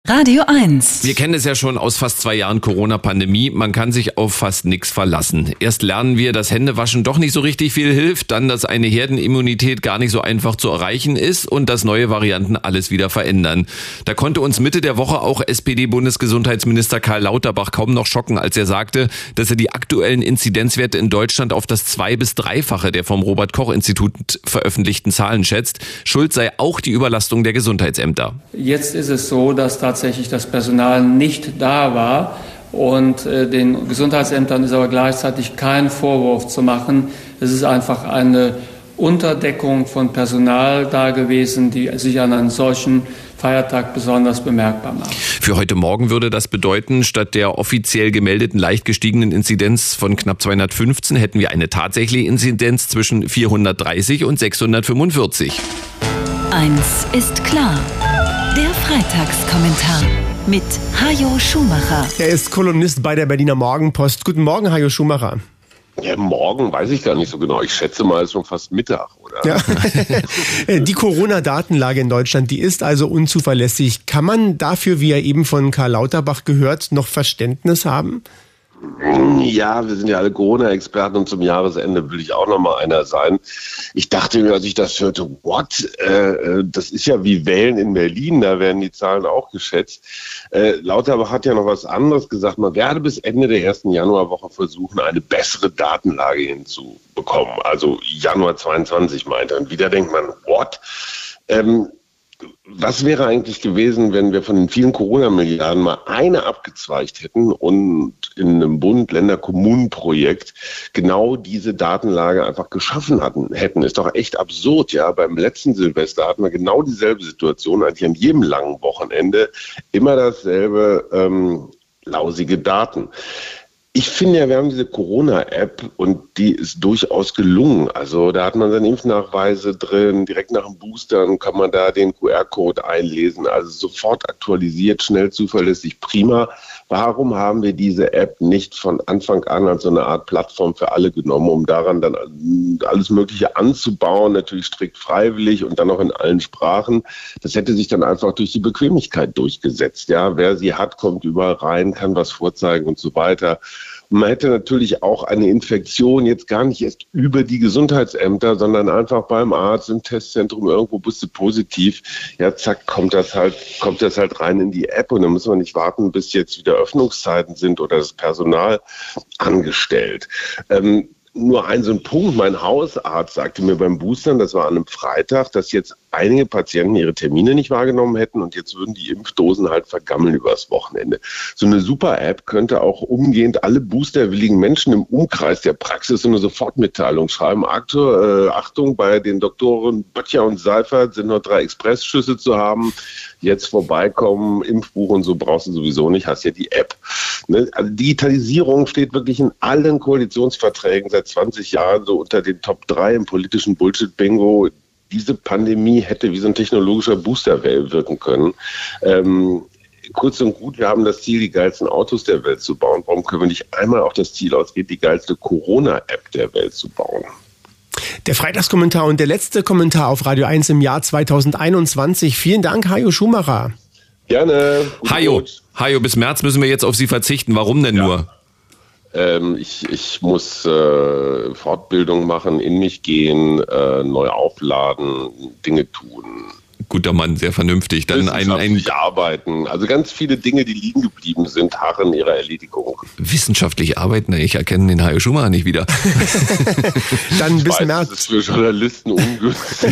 Radio 1. Wir kennen es ja schon aus fast 2 Jahren Corona-Pandemie. Man kann sich auf fast nichts verlassen. Erst lernen wir, dass Händewaschen doch nicht so richtig viel hilft, dann, dass eine Herdenimmunität gar nicht so einfach zu erreichen ist und dass neue Varianten alles wieder verändern. Da konnte uns Mitte der Woche auch SPD-Bundesgesundheitsminister Karl Lauterbach kaum noch schocken, als er sagte, dass er die aktuellen Inzidenzwerte in Deutschland auf das 2- bis 3-fache der vom Robert-Koch-Institut veröffentlichten Zahlen schätzt. Schuld sei auch die Überlastung der Gesundheitsämter. Jetzt ist es so, dass tatsächlich das Personal nicht da war und den Gesundheitsämtern ist aber gleichzeitig kein Vorwurf zu machen. Es ist einfach eine Unterdeckung von Personal da gewesen, die sich an einem solchen Feiertag besonders bemerkbar macht. Für heute Morgen würde das bedeuten, statt der offiziell gemeldeten leicht gestiegenen Inzidenz von knapp 215 hätten wir eine tatsächliche Inzidenz zwischen 430 und 645. Eins ist klar. Der Freitagskommentar mit Hajo Schumacher. Er ist Kolumnist bei der Berliner Morgenpost. Guten Morgen, Hajo Schumacher. Ja, morgen weiß ich gar nicht so genau. Ich schätze mal, es ist schon fast Mittag, oder? Ja. Die Corona-Datenlage in Deutschland, die ist also unzuverlässig. Kann man dafür, wie er eben von Karl Lauterbach gehört, noch Verständnis haben? Ja, wir sind ja alle Corona-Experten und zum Jahresende will ich auch noch mal einer sein. Ich dachte mir, als ich das hörte, das ist ja wie Wählen in Berlin, da werden die Zahlen auch geschätzt. Lauterbach hat ja noch was anderes gesagt, man werde bis Ende der ersten Januarwoche versuchen, eine bessere Datenlage hinzubekommen. Also Januar 22 meint er. Und wieder denkt man, was wäre eigentlich gewesen, wenn wir von den vielen Corona-Milliarden mal eine abgezweigt hätten und in einem Bund-Länder-Kommunen-Projekt genau diese Datenlage einfach geschaffen hätten? Ist doch echt absurd, ja. Beim letzten Silvester hatten wir genau dieselbe Situation, eigentlich an jedem langen Wochenende immer dasselbe lausige Daten. Ich finde ja, wir haben diese Corona-App und die ist durchaus gelungen. Also da hat man seine Impfnachweise drin, direkt nach dem Boostern kann man da den QR-Code einlesen. Also sofort aktualisiert, schnell, zuverlässig, prima. Warum haben wir diese App nicht von Anfang an als so eine Art Plattform für alle genommen, um daran dann alles Mögliche anzubauen, natürlich strikt freiwillig und dann auch in allen Sprachen. Das hätte sich dann einfach durch die Bequemlichkeit durchgesetzt. Ja, wer sie hat, kommt überall rein, kann was vorzeigen und so weiter. Und man hätte natürlich auch eine Infektion jetzt gar nicht erst über die Gesundheitsämter, sondern einfach beim Arzt im Testzentrum, irgendwo bist du positiv. Ja, zack, kommt das halt rein in die App und dann müssen wir nicht warten, bis jetzt wieder Öffnungszeiten sind oder das Personal angestellt. Nur so ein Punkt, mein Hausarzt sagte mir beim Boostern, das war an einem Freitag, dass jetzt einige Patienten ihre Termine nicht wahrgenommen hätten und jetzt würden die Impfdosen halt vergammeln übers Wochenende. So eine Super-App könnte auch umgehend alle boosterwilligen Menschen im Umkreis der Praxis so eine Sofortmitteilung schreiben. Achtung, bei den Doktoren Böttcher und Seifert sind noch 3 Expressschüsse zu haben. Jetzt vorbeikommen, Impfbuch und so brauchst du sowieso nicht, hast ja die App. Ne? Also Digitalisierung steht wirklich in allen Koalitionsverträgen seit 20 Jahren so unter den Top 3 im politischen Bullshit-Bingo. Diese Pandemie hätte wie so ein technologischer Booster wirken können. Kurz und gut, wir haben das Ziel, die geilsten Autos der Welt zu bauen. Warum können wir nicht einmal auch das Ziel ausgehen, die geilste Corona-App der Welt zu bauen? Der Freitagskommentar und der letzte Kommentar auf Radio 1 im Jahr 2021. Vielen Dank, Hajo Schumacher. Gerne. Hajo, bis März müssen wir jetzt auf Sie verzichten. Warum denn nur? Ich muss Fortbildung machen, in mich gehen, neu aufladen, Dinge tun. Guter Mann, sehr vernünftig. Dann wissenschaftlich arbeiten. Also ganz viele Dinge, die liegen geblieben sind, harren ihrer Erledigung. Wissenschaftlich arbeiten? Ich erkenne den Hajo Schumacher nicht wieder. Dann bis März. Das ist für Journalisten ungünstig.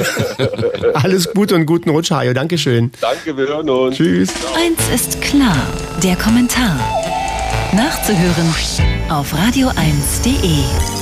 Alles Gute und guten Rutsch, Hajo. Dankeschön. Danke, wir hören uns. Tschüss. Eins ist klar, der Kommentar. Nachzuhören auf radio1.de.